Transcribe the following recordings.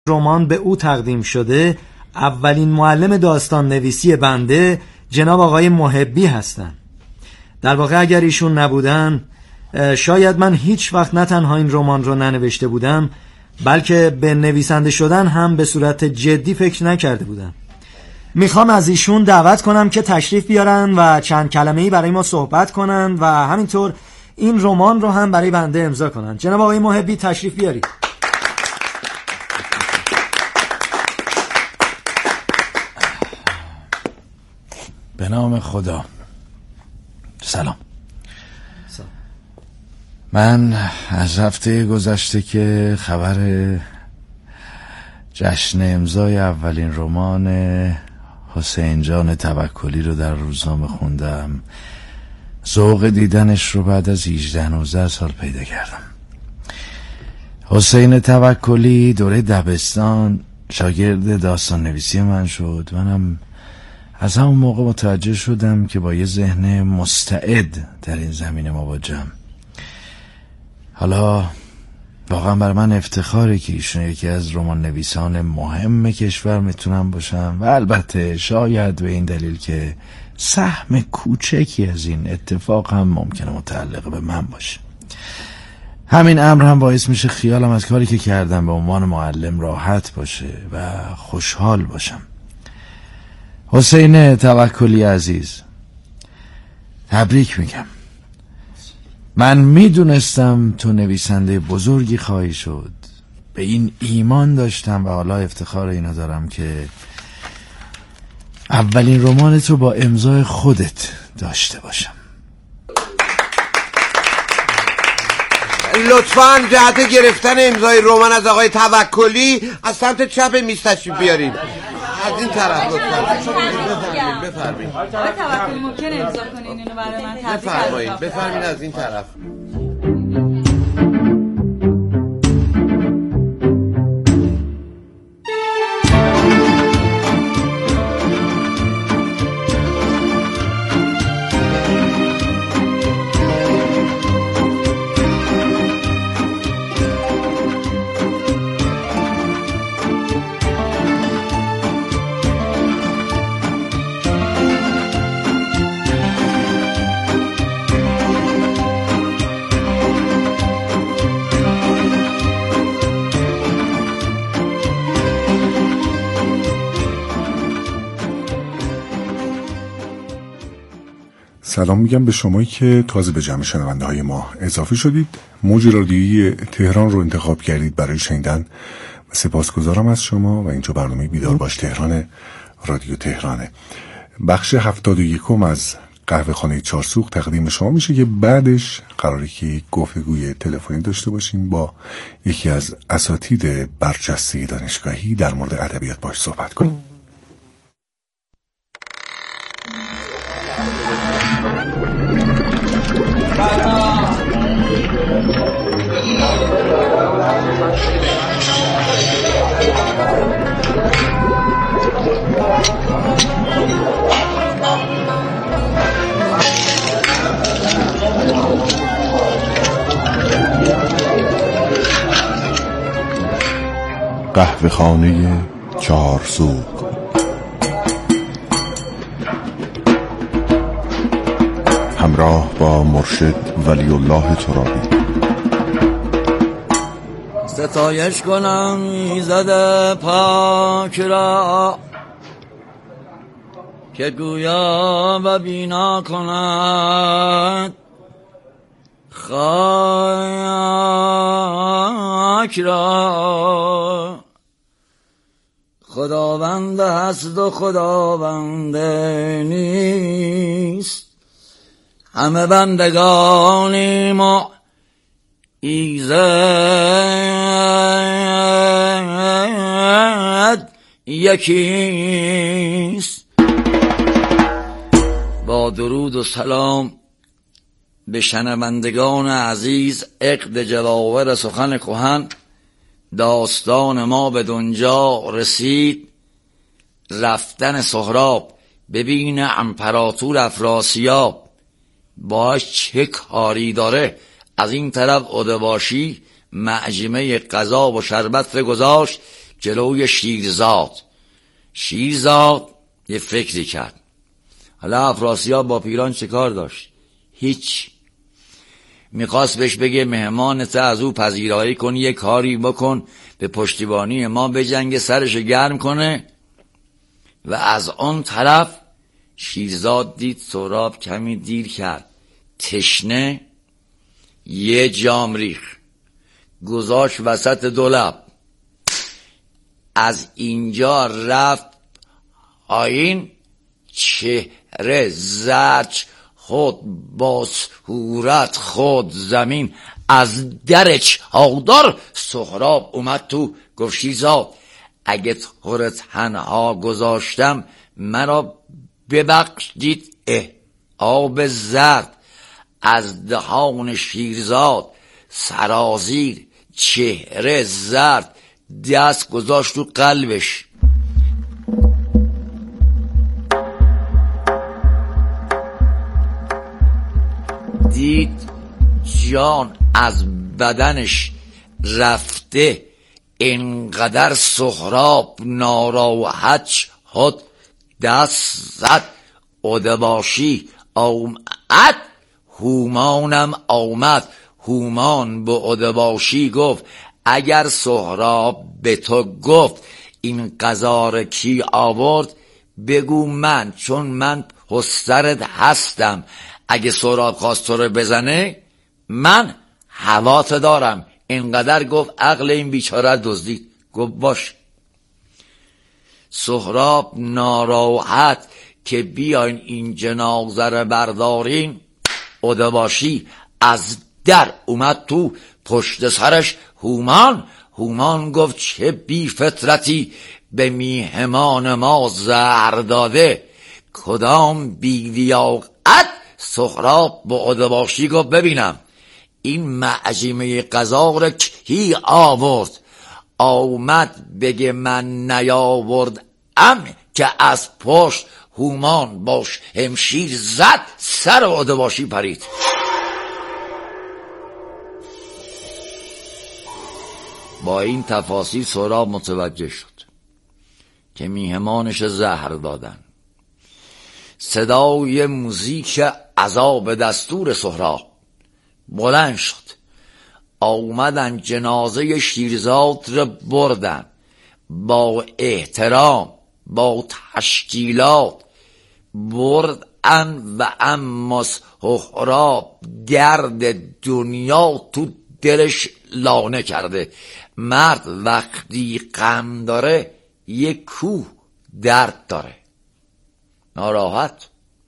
رمان به او تقدیم شده، اولین معلم داستان نویسی بنده جناب آقای محبی هستند. در واقع اگر ایشون نبودن شاید من هیچ وقت نه تنها این رمان رو ننوشته بودم، بلکه به نویسنده شدن هم به صورت جدی فکر نکرده بودم. میخوام از ایشون دعوت کنم که تشریف بیارن و چند کلمه‌ای برای ما صحبت کنن و همینطور این رمان رو هم برای بنده امضا کنن. جناب آقای محبی تشریف بیارید. به نام خدا. سلام. من از هفته گذشته که خبر جشن امضای اولین رمان حسین جان توکلی رو در روزنامه خوندم، ذوق دیدنش رو بعد از 18-19 سال پیدا کردم. حسین توکلی دوره دبستان شاگرد داستان نویسی من شد. منم از همون موقع متوجه شدم که با یه ذهن مستعد در این زمینه مواجهم. حالا واقعا بر من افتخاره که ایشون یکی از رمان نویسان مهم کشور میتونم باشم و البته شاید به این دلیل که سهم کوچکی از این اتفاق هم ممکنه متعلق به من باشه. همین امر هم باعث میشه خیالم از کاری که کردم به عنوان معلم راحت باشه و خوشحال باشم. حسین توکلی عزیز، تبریک میگم. من میدونستم تو نویسنده بزرگی خواهی شد، به این ایمان داشتم و حالا افتخار اینو دارم که اولین رمان تو با امضای خودت داشته باشم. لطفاً جهت گرفتن امضای رمان از آقای توکلی از سمت چپ میز تشریف بیارید. از این طرف لطفاً بفرمایید. آقای توکلی ممکنه امضا کنین اینو برای من؟ بفرمایید از این طرف. سلام میگم به شمایی که تازه به جمع شنونده های ما اضافه شدید. موج رادیویی تهران رو انتخاب کردید برای شنیدن و سپاسگزارم از شما. و اینجا برنامه بیدار باش تهران، رادیو تهرانه. بخش 71 از قهوه خانه چارسوق تقدیم شما میشه که بعدش قراره که گفتگوی تلفنی داشته باشیم با یکی از اساتید برجسته دانشگاهی در مورد ادبیات باش صحبت کنیم. قهوه خانه چارسوق. همراه با مرشد ولی الله ترابی. ستایش کنم ایزد پاک را که گویا و بینا کند خاک را. خداوند هست و خداوند نیست، همه بندگانیم و ایزد یکیست. با درود و سلام به شنوندگان عزیز، عقد جواهر سخن کهن، داستان ما به دنجا رسید. رفتن سهراب ببین امپراتور افراسیاب، باش چه کاری داره. از این طرف ادباشی معجمه غذا و شربت رو گذاشت جلوی شیرزاد یه فکری کرد. حالا افراسیاب با پیران چه کار داشت؟ هیچ. میخواست بهش بگه مهمانت از او پذیرایی کنی، یه کاری بکن به پشتیبانی ما بجنگه، سرش گرم کنه. و از اون طرف شیرزاد دید سهراب کمی دیر کرد، تشنه، یه جام ریخ گذاشت وسط دو لب. از اینجا رفت آیین، چهره زرد خود با صورت خود زمین از در چادر. سهراب اومد تو، گفت شیرزاد اگه تو تنها گذاشتم مرا ببخشید. آب زرد از دهان شیرزاد سرازیر، چهره زرد، دست گذاشت تو قلبش. دید جان از بدنش رفته، اینقدر سهراب ناراحت شد، دست زد. ادباشی آمد، هومانم آمد. هومان به ادباشی گفت اگر سهراب به تو گفت این قضا را کی آورد، بگو من، چون من پسرت هستم. اگه سهراب خواست تو رو بزنه من حوات دارم. اینقدر گفت عقل این بیچاره دزدید. گفت باش. سهراب ناراحت که بیاین این جنازه رو بردارین، ادباشی از در اومد تو، پشت سرش هومان گفت چه بی فطرتی به میهمان ما زهر داده، کدام بی لیاقت. سهراب با ادباشی گفت ببینم این معجمه قضا را کی آورد؟ آمد بگه من نیاوردم که از پشت هومان باش همشیر زد، سر ادباشی پرید. با این تفاصیل سهراب متوجه شد که میهمانش زهر دادن. صدای موزیک عذاب دستور سهراب بلند شد. آمدن جنازه شیرزاد را بردن، با احترام با تشکیلات بردن. و اما سهراب گرد دنیا تو دلش لانه کرده. مرد وقتی غم داره یک کوه درد داره، ناراحت،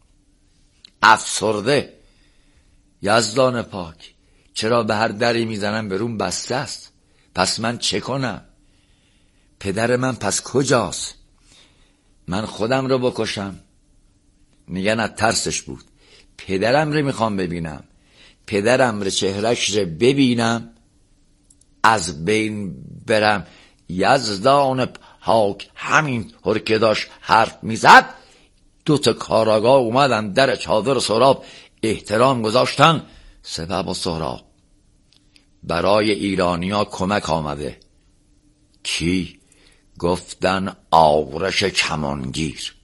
افسرده. یزدان پاک، چرا به هر دری میزنم برون بسته است؟ پس من چه کنم؟ پدر من پس کجاست؟ من خودم رو بکشم؟ میگن از ترسش بود. پدرم رو میخوام ببینم، پدرم رو چهرش رو ببینم از بین برم. یزدان پاک همین طور که داشت حرف میزد، دوتا کاراگاه اومدن در چادر سهراب احترام گذاشتن. سبب سهراب برای ایرانیا کمک آمده. کی؟ گفتن آرش کمانگیر.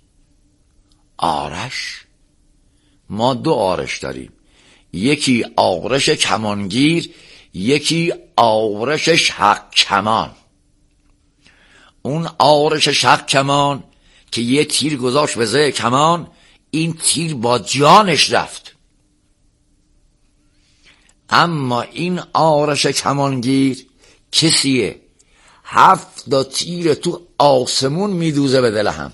آرش؟ ما دو آرش داریم، یکی آرش کمانگیر، یکی آرش شق کمان. اون آرش شق کمان که یه تیر گذاشت به زیر کمان، این تیر با جانش رفت. اما این آرش کمانگیر کسیه 7 تیر تو آسمون میدوزه به دل هم.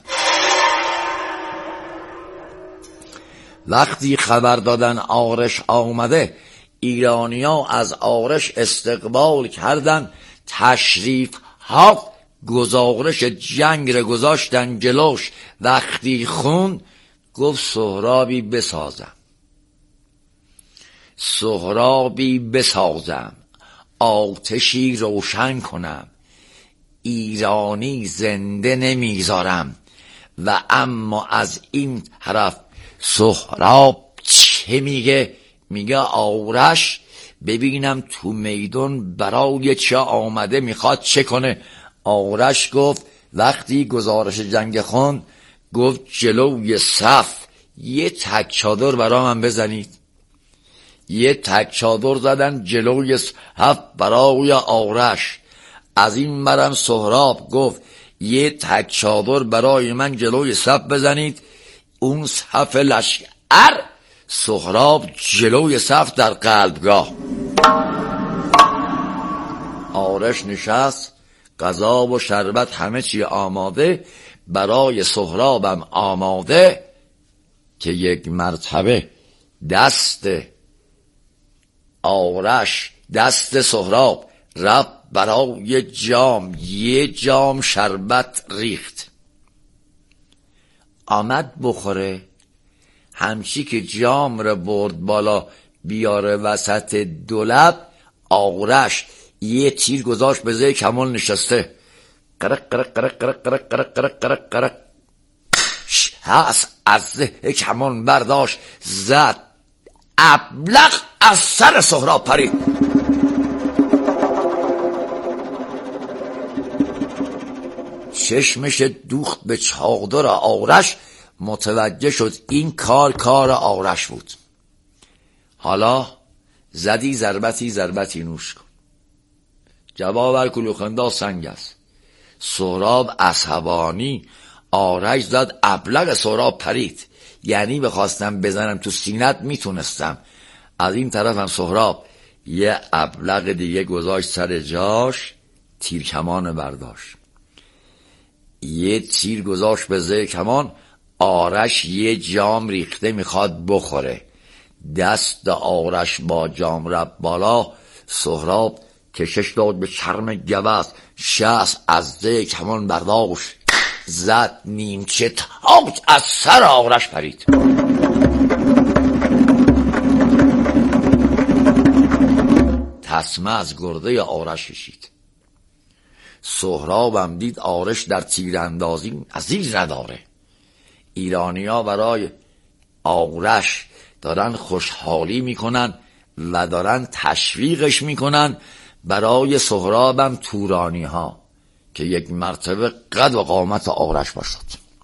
وقتی خبر دادن آرش آمده، ایرانیا از آرش استقبال کردن، تشریف ها گزارش جنگ را گذاشتن جلوش. وقتی خون گفت سهرابی بسازم، آتشی روشن کنم، ایرانی زنده نمیذارم. و اما از این طرف سهراب چه میگه آرش ببینم تو میدان برای چه آمده، میخواد چه کنه. آرش گفت وقتی گزارش جنگ خوند، گفت جلوی صف یه تک چادر برا من بزنید. یه تک چادر زدن جلوی صف برای آرش. از این برم سهراب گفت یه تک چادر برای من جلوی صف بزنید. اون صف لشکر، سهراب جلوی صف در قلبگاه. آرش نشست، غذا و شربت همه چی آماده، برای سهرابم آماده، که یک مرتبه دست آرش دست سهراب رفت برای جام، یه جام شربت ریخت. آمد بخوره، همچی که جام را برد بالا بیاره وسط دولب، آرش یه تیر گذاشت به زیر کمان نشسته. قرق قرق قرق قرق قرق قرق قرق قرق قرق. هست از زیر کمان برداشت زد، ابلق از سر سهراب پرید. چشمش دوخت به چادر آرش، متوجه شد این کار آرش بود. حالا زدی ضربتی نوش کن. جواب هر کلوخنده سنگ است. سهراب عصبانی، آرش زد، ابلق سهراب پرید. یعنی بخواستم بزنم تو سینت میتونستم. از این طرف هم سهراب یه ابلق دیگه گذاشت سر جاش، تیر کمان برداشت، یه تیر گذاشت به زیر کمان. آرش یه جام ریخته میخواد بخوره، دست آرش با جام رفت بالا. سهراب کشش داد به چرم گوزن، شست از زیر کمان برداشت، زد، نیمچه تاج از سر آرش پرید. تسمه از گرده آرش کشید. سهرابم دید آرش در تیراندازی عزیز نداره. ایرانی‌ها برای آرش دارن خوشحالی میکنن و دارن تشویقش میکنن. برای سهرابم تورانی‌ها که یک مرتبه قد و قامت آرش باشد.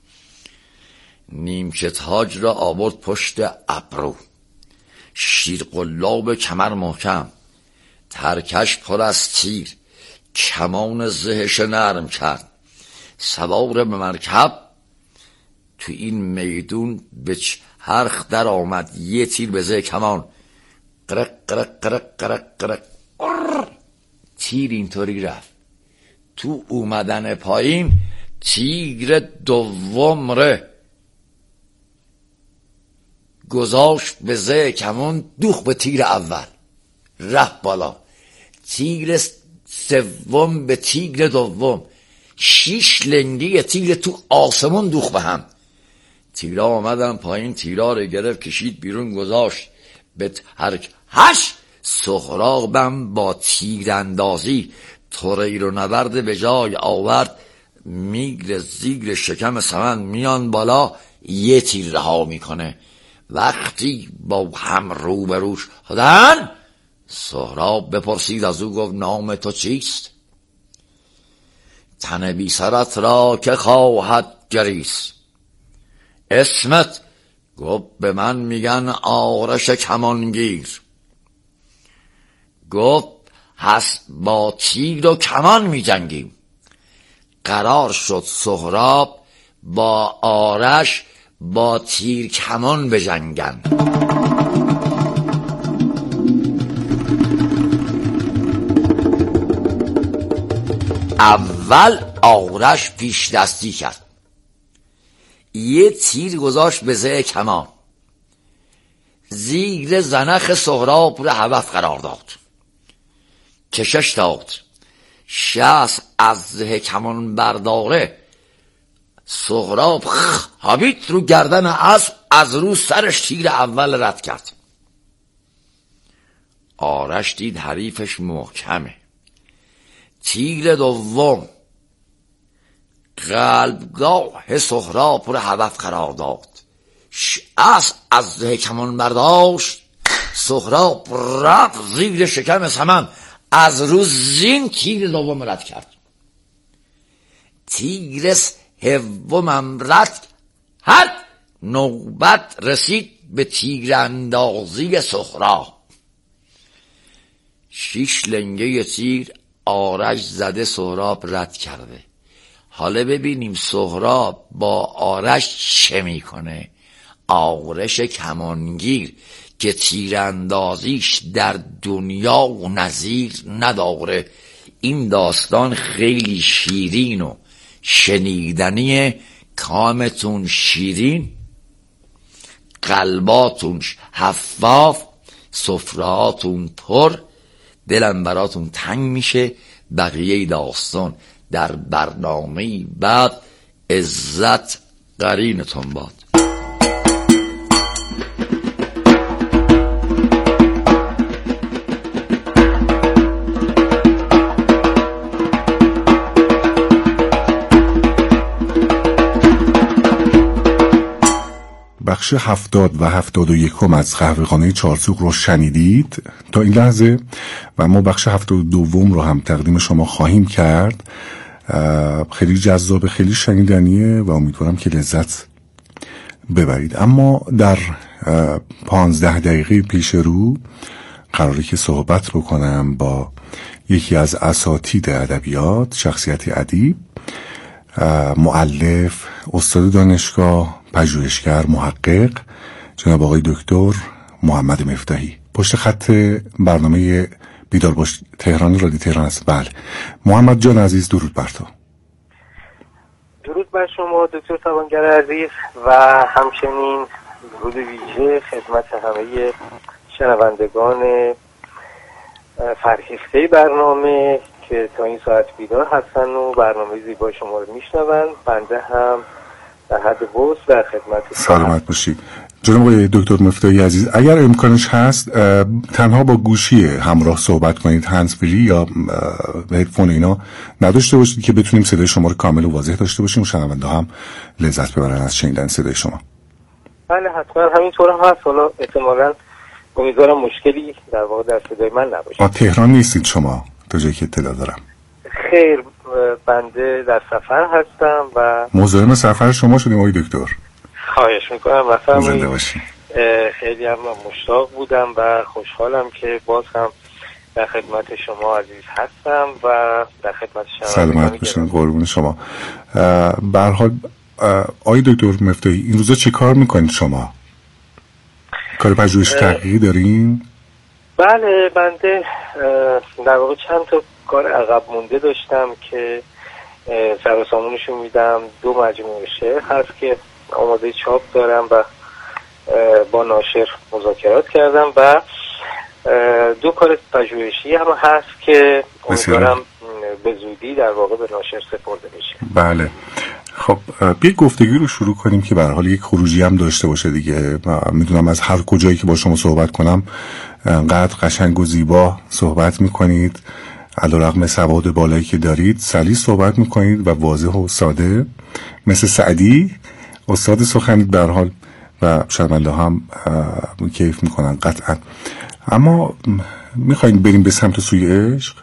نیمچه تاج را آورد پشت ابرو، شیرقلاب کمر محکم، ترکش پر از تیر، کمان زهش نرم کرد. سوار به مرکب تو این میدون به چرخ در آمد، یه تیر به زیر کمان، قرق قرق قرق قرق قرق. تیر اینطوری رفت. تو اومدن پایین تیر دوم ره گذاشت به زیر کمان، دوخ به تیر اول، رفت بالا. تیر سوم به تیر دوم، 6 لنگی تیر تو آسمون دوخ به هم. تیرا آمدن پایین، تیرا رو گرفت کشید بیرون گذاشت به ترکش. سهرابم با تیراندازی توریر و نبرد به جای آورد، میگره زیگر شکم سمن میان بالا، یه تیر رها میکنه. وقتی با هم روبرو شدن، سهراب بپرسید از او، گفت نام تو چیست؟ تن بی سرت را که خواهد گریست. اسمت؟ گفت به من میگن آرش کمانگیر. گفت هست با تیر و کمان می جنگیم. قرار شد سهراب با آرش با تیر کمان بجنگن. اول آرش پیش دستی کرد، یه تیر گذاشت به زیر کمان، زیر زنخ سهراب رو هدف قرار داد، کشش داد، شست از زیر کمان برداره. سهراب خوابید رو گردن اسب، از رو سرش تیر اول رد کرد. آرش دید حریفش محکمه، تیر دوم قلبگاه سهراب رو هدف قرار داد، اسب از زیر کمان برداشت. سهراب رفت زیر شکم سمن، از رو زین تیر دوم رد کرد. تیرس هومم رد هر نوبت رسید به تیر اندازی سهراب. 6 لنگه تیر آرش زده، سهراب رد کرده. حالا ببینیم سهراب با آرش چه میکنه. آرش کمانگیر که تیراندازیش در دنیا و نظیر نداره. این داستان خیلی شیرین و شنیدنی، کامتون شیرین، قلباتون حفاف، سفرهاتون پر، دلم براتون تنگ میشه. بقیه داستان در برنامه بعد. عزت قرینتون باد. بخش 70 و 71 از قهوه‌خانه چارسوق رو شنیدید تا این لحظه و ما بخش 72 رو هم تقدیم شما خواهیم کرد. خیلی جذاب، خیلی شنیدنیه و امیدوارم که لذت ببرید. اما در 15 دقیقه پیش رو قراره که صحبت بکنم با یکی از اساتید ادبیات، شخصیت ادیب، مؤلف، استاد دانشگاه، پژوهشگر، محقق، جناب آقای دکتر محمد مفتاحی. پشت خط برنامه بیدار باش تهران، رادیو تهران است. بله محمد جان عزیز، درود بر تو. درود بر شما دکتر توانگر عزیز و همچنین درود ویژه خدمت همه شنوندگان فرهیخته برنامه که تا این ساعت بیدار هستن و برنامه زیبای شما رو میشنون. بنده هم در حد وسع در خدمت. سلامت باشید جناب آقای دکتر مفتاحی عزیز. اگر امکانش هست تنها با گوشی همراه صحبت کنید، هندزفری یا هدفون اینا نداشته باشید که بتونیم صدای شما رو کامل و واضح داشته باشیم و شنونده هم لذت ببرن از شنیدن صدای شما. بله حتما همینطور هم هست. حالا احتمالاً امیدوارم مشکلی در واقع در صدای من نباشه. تهران نیستید شما تا جایی که اطلاع دارم؟ خیر، بنده در سفر هستم و مزاحم سفر شما شدیم آقای دکتر. خواهش میکنم. مثلا زنده باشید. خیلی هم مشتاق بودم و خوشحالم که باز هم در خدمت شما عزیز هستم و در خدمت شما. سلامت باشین، قربون شما. به هر حال آقای دکتر مفتاحی این روزا چه کار میکنید شما؟ کار پژوهش تحقیقی دارین؟ بله، بنده در واقع چند تا کار عقب مونده داشتم که سر و سامونشون میدم. 2 مجموعه شعر هست که آماده چاپ دارم و با ناشر مذاکرات کردم و 2 کار پژوهشی هم هست که امیدوارم به زودی در واقع به ناشر سپرده بشه. بله خب یک گفتگی رو شروع کنیم که به هر حال یک خروجی هم داشته باشه دیگه. میدونم از هر کجایی که با شما صحبت کنم انقدر قشنگ و زیبا صحبت میکنید، علیرغم سواد بالایی که دارید سلیس صحبت میکنید و واضح و ساده مثل سعدی استاد سخنید به هر حال و شنونده هم کیف میکنن قطعا. اما میخواین بریم به سمت سوی عشق؟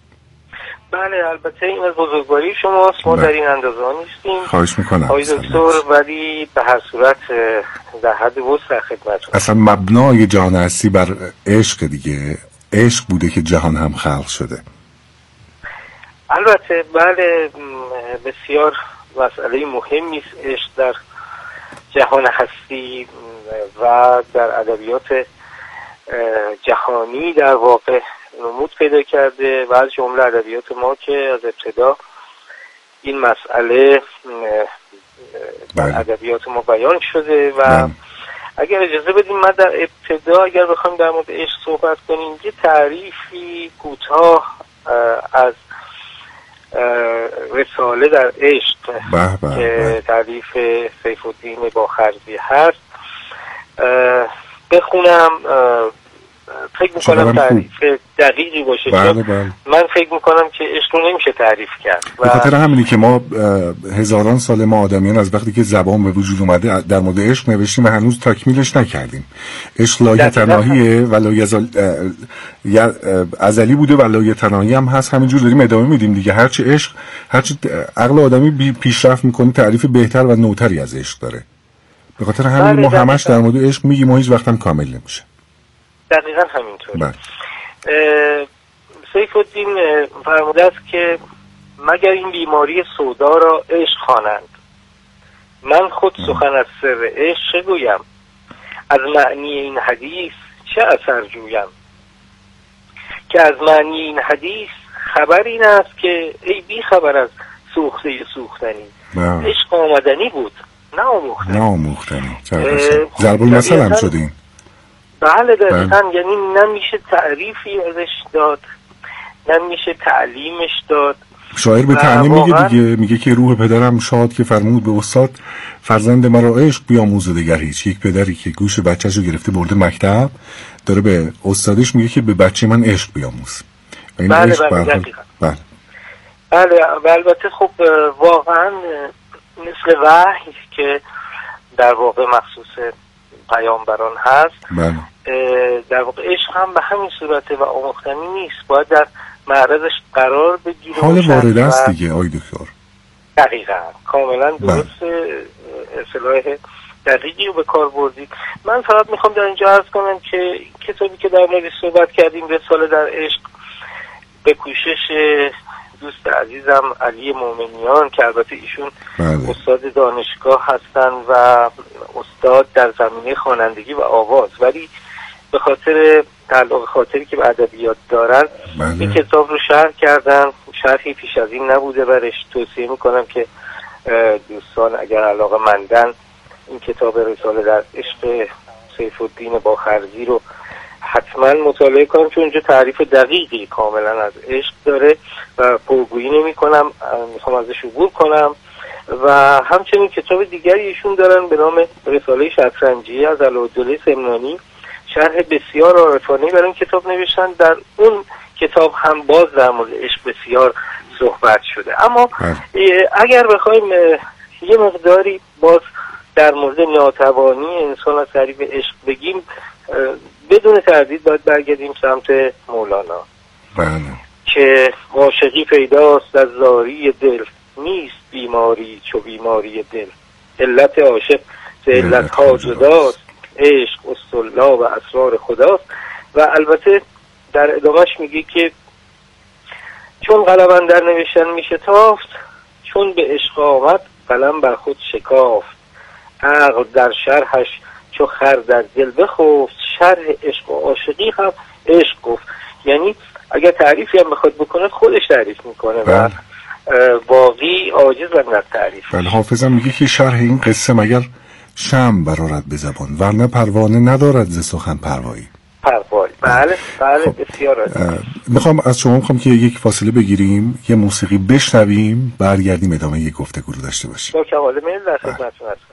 بله البته این از بزرگواری شماست. ما در این اندازه ها نیستیم. خواهش میکنم آقای دکتر، ولی به هر صورت در حد وسع خدمتتون. اصلا مبنای جهان هستی بر عشق دیگه. عشق بوده که جهان هم خلق شده. البته بله، بسیار مسئله مهمی است عشق در جهان هستی و در ادبیات جهانی در واقع نمود پیدا کرده و از جمله ادبیات ما که از ابتدا این مسئله در ادبیات ما بیان شده و اگر اجازه بدیم من در ابتدا اگر بخوایم در مورد عشق صحبت کنیم یه تعریفی کوتاه از رساله در عشق که تعریف سیف الدین باخرزی هست بخونم فکر میکنم تعریف دقیقی باشه. بله. من فکر میکنم که عشق رو نمیشه تعریف کرد. به خاطر همینی که ما هزاران سال ما آدمیان از وقتی که زبان به وجود اومده در مورد عشق نوشتیم و هنوز تکمیلش نکردیم. عشق لایتناهیه و ازلی بوده و لایتناهی هم هست. همینجور داریم ادامه میدیم دیگه. هرچی عقل آدمی پیشرفت میکنه تعریف بهتر و نوتری از عشق داره. به خاطر همین ما همش در مورد عشق میگیم و هیچ وقت هم کامل نمیشه. دقیقاً همینطور. سیف الدین فرموده است که مگر این بیماری سودا را عشق خوانند، من خود سخن از سر عشق گویم، از معنی این حدیث چه اثر جویم، که از معنی این حدیث خبر این است که ای بی خبر از سوخته سوختنی، عشق آمدنی بود نه آموختنی. ضرب المثل هم شدیم. بله دقیقاً. یعنی نمیشه تعریفی ازش داد، نمیشه تعلیمش داد. شاعر به طعنه میگه دیگه، میگه که روح پدرم شاد که فرمود به استاد، فرزند مرا عشق بیاموز و دگر هیچ. یک پدری که گوش بچه‌شو گرفته برده مکتب داره به استادش میگه که به بچه من عشق بیاموز. بله. البته خب واقعا مثل وحی که در واقع مخصوص پیامبران هست، در واقع عشق هم به همین صورته و آموختنی نیست، باید در معرضش قرار بگیره. حال وارد است دیگه آی دکتر. دقیقاً کاملا درست اصطلاح دقیقی رو به کار بردید. من فقط میخوام در اینجا عرض کنم که کتابی که در موردش صحبت کردیم، رساله در عشق، به کوشش دوست عزیزم علی مومنیان که البته ایشون استاد دانشگاه هستن و استاد در زمینه خوانندگی و آواز، ولی به خاطر تعلق خاطری که به ادبیات دارن این کتاب رو شرح کردن. شرحی پیش از این نبوده برش. توصیه میکنم که دوستان اگر علاقه مندن این کتاب رساله در عشق سیف الدین باخرزی رو حتما مطالعه کنم، چون اونجا تعریف دقیقی کاملا از عشق داره و پرگویی نمی کنم، میخوام ازش عبور کنم. و همچنین کتاب دیگری ایشون دارن به نام رساله شطرنجی از علاءالدوله سمنانی، شرح بسیار عارفانه‌ای برای این کتاب نوشتن. در اون کتاب هم باز در مورد عشق بسیار صحبت شده. اما اگر بخوایم یه مقداری باز در مورد ناتوانی انسان از تعریف عشق بگیم، بدون تردید باید برگردیم سمت مولانا که عاشقی پیداست از زاری دل، نیست بیماری چو بیماری دل، علت عاشق ز علت‌ها جداست، عشق اصطلاح و اسرار خداست. و البته در ادامهش میگه که چون قلم اندر نوشتن میشه تافت، چون به عشق آمد قلم بر خود شکافت، عقل در شرحش چو خر در دل بخفت، شرح عشق و عاشقی هم عشق گفت. یعنی اگر تعریفی هم بخواد بکنه خودش تعریف میکنه و باقی عاجز و تعریف. بله، حافظم میگه که شرح این قصه مگر شمع برآرد به زبان، ورنه پروانه ندارد ز سخن پروایی. بله بسیار میخوام از شما که یک فاصله بگیریم، یه موسیقی بشنویم، برگردیم ادامه یک گفتگو رو داشته باشیم. با کمال میل در خدمتتون هستم.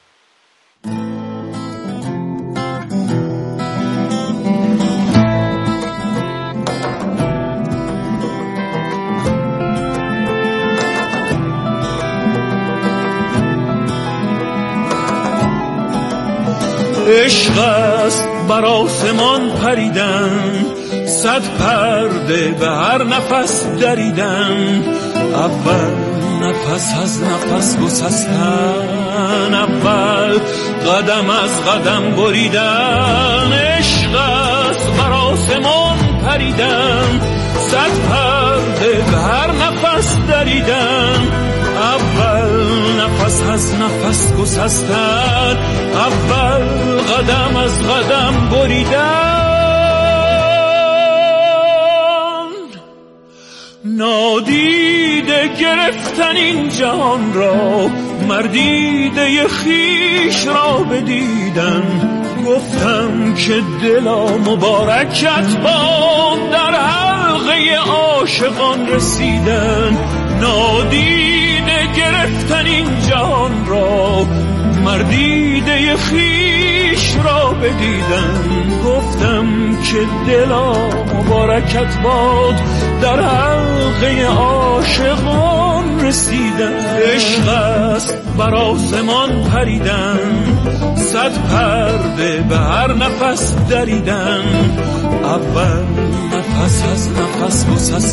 عشق است بر آسمان پریدن، صد پرده به هر نفس دریدن، اول نفس از نفس گسستن، اول قدم از قدم بریدن. عشق است بر آسمان پریدن، صد پرده به هر نفس دریدن، اول نفس از نفس گسستن، اول قدم از قدم بریدن. نادیده گرفتن این جهان را، مردیده خیش را بدیدن. گفتم که دلا مبارکت باد، در حلقه عاشقان رسیدن. نادیده گرفتن این جهان را، مردیده خیش را بدیدم. گفتم که دلا مبارکت باد، در حلقه عاشقان رسیدم. عشق است بر آسمان پریدن، صد پرده به هر نفس دریدن. اول نفس از نفس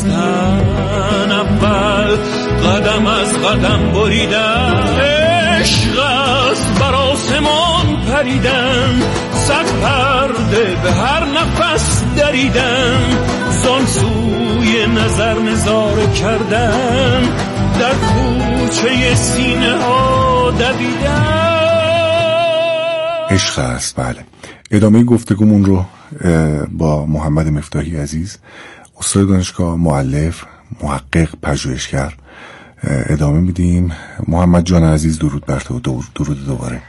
گسستن، اول قدم از قدم بریدن. عشق است بر آسمان پریدن، صد پرده به هر نفس دریدن. زان سوی نظر نظاره کردن، در کوچه سینه ها دویدن. عشق است. بله، ادامه گفتگومون رو با محمد مفتاحی عزیز، استاد دانشگاه، مؤلف، محقق، پژوهشگر ادامه میدیم. محمد جان عزیز، درود بر تو. درود دوباره.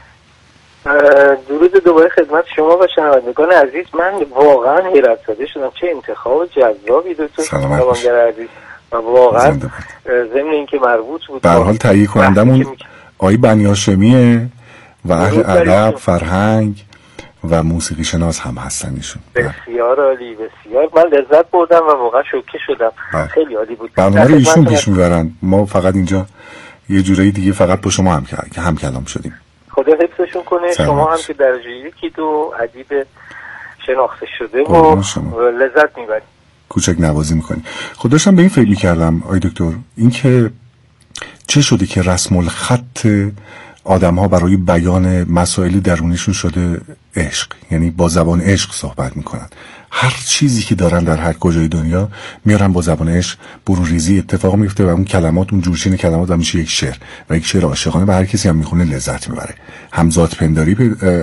درود دوباره خدمت شما و شنوندگان عزیز. من واقعا حیرت زده شدم، چه انتخاب جذابی دکتر شنونده عزیز، و واقعا ضمن اینکه مربوط بود. به هر حال تهیه کنندمون آقای بنی هاشمیه و اهل ادب، فرهنگ و موسیقی شناس هم هستن ایشون. بسیار عالی، بسیار. من لذت بردم و واقعا شوکه شدم. خیلی عالی بود. برنامه رو ایشون پیش میبرن، ما فقط اینجا یه جورایی دیگه فقط با شما هم کلام شدیم. خدا حفظشون کنه. شما هم که درجه یکی دو ادیب شناخته شده و لذت میبرید، کوچک نوازی میکنید. خود داشتم به این فکر میکردم آقای دکتر، این که چه شده که رسم الخط آدم ها برای بیان مسائلی درونیشون شده عشق، یعنی با زبان عشق صحبت میکنن. هر چیزی که دارن در هر کجای دنیا میارن با زبان عشق برون ریزی اتفاق میفته و اون کلمات، اون جوشین کلمات هم میشه یک شعر و یک شعر عاشقانه و هر کسی هم میخونه لذت میبره، همزاد پنداری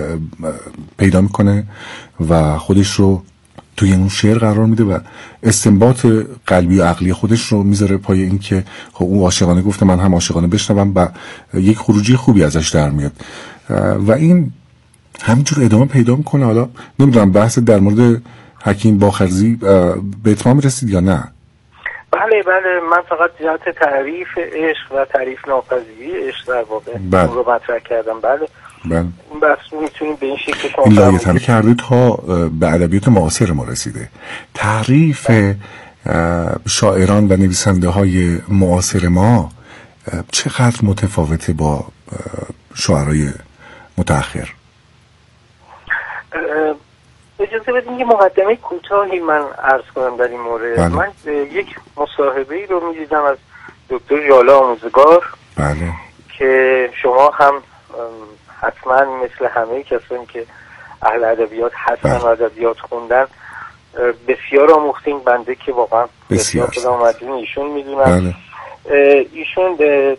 پیدا میکنه و خودش رو توی اون شعر قرار میده و استنباط قلبی و عقلی خودش رو میذاره پای این که خب اون عاشقانه گفته، من هم عاشقانه بشنوم و یک خروجی خوبی ازش در میاد و این همینجور ادامه پیدا میکنه. حالا نمیدونم بحث در مورد حکیم باخرزی به اتمام رسید یا نه؟ بله، من فقط جهت تعریف عشق و تعریف ناپذیری عشق در واقع اون رو مطرح کردم. بله. این بحث میتونیم به این شکل این لایه تعریف کرده تا به ادبیات معاصر ما رسیده. تعریف شاعران و نویسنده های معاصر ما چقدر متفاوته با شاعرای متأخر؟ اجازه بدین یه مقدمه کوتاهی من عرض کنم در این مورد. بله. من یک مصاحبه‌ای رو می‌دیدم از دکتر ژاله آموزگار. بله. که شما هم حتما مثل همه کسانی که اهل ادبیات هستن و ادبیات خوندن بسیار آموختین. بنده که واقعا بسیار خودم مدیون ایشون میدونم. بله. ایشون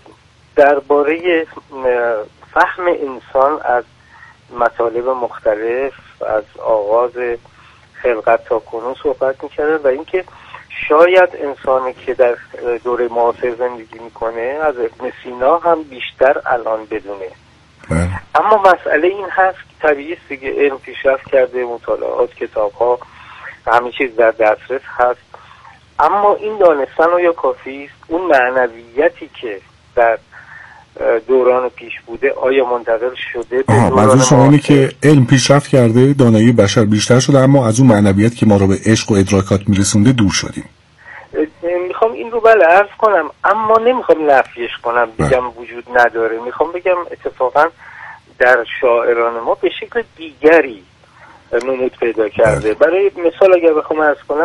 درباره فهم انسان از مطالب مختلف از آغاز خلقت تا کنون صحبت میکرده و اینکه شاید انسانی که در دوره معاصر زندگی میکنه از ابن سینا هم بیشتر الان بدونه. اما مسئله این هست که طبیعی است دیگه، علم پیشرفت کرده، مطالعات، کتاب‌ها، همه چیز در دسترس هست، اما این دانستن آیا کافی است؟ اون معنویتی که در دوران پیش بوده آیا منتقل شده به دوران منظور شما اینه که علم پیشرفت کرده، دانایی بشر بیشتر شده، اما از اون معنویت که ما رو به عشق و ادراکات میرسونده دور شدیم. میخوام این رو بله عرض کنم، اما نمیخوام نفیش کنم بگم وجود نداره. میخوام بگم اتفاقا در شاعران ما به شکل دیگری نمود پیدا کرده. برای مثال اگر بخوام عرض کنم،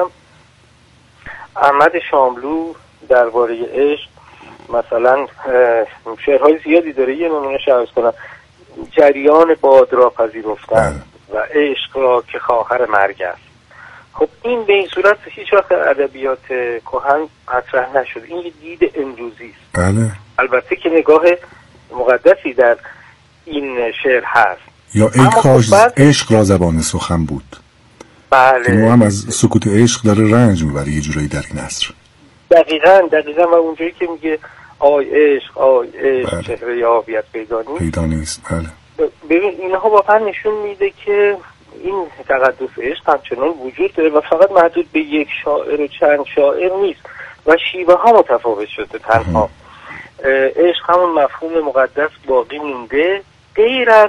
احمد شاملو درباره عشق مثلا شعرهای زیادی داره. یه نمونه عرض کنم: جریان باد را پذیرفتن و عشق را که خواهر مرگ است. خب این به این صورت هیچ وقت ادبیات کهن مطرح نشد. این یه دید امروزی است. بله. البته که نگاه مقدسی در این شعر هست. یا ای کاش عشق را زبان سخن بود. بله. ما هم از سکوت عشق داره رنج میبره یه جورایی در این عصر. دقیقاً و اونجایی که میگه آی عشق بله. چهره یاویت پیدا نیست. بله. ببین اینها واقعا نشون میده که این تقدس عشق همچنان وجود داره و فقط محدود به یک شاعر و چند شاعر نیست و شیوه ها متفاوت شده. تنها عشق همون مفهوم مقدس باقی مونده غیر از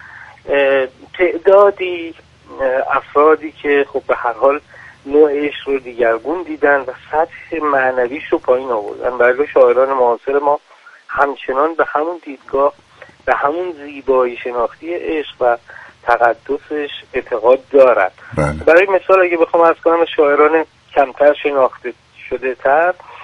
تعدادی افرادی که خب به هر حال نوع عشق رو دیگرگون دیدن و سطح معنویش رو پایین آوردن. برای شاعران معاصر ما همچنان به همون دیدگاه، به همون زیبایی شناختی عشق و تقدسش اعتقاد دارد. برای مثال اگه بخوام عرض کنم شاعران کمتر شناخته شده تر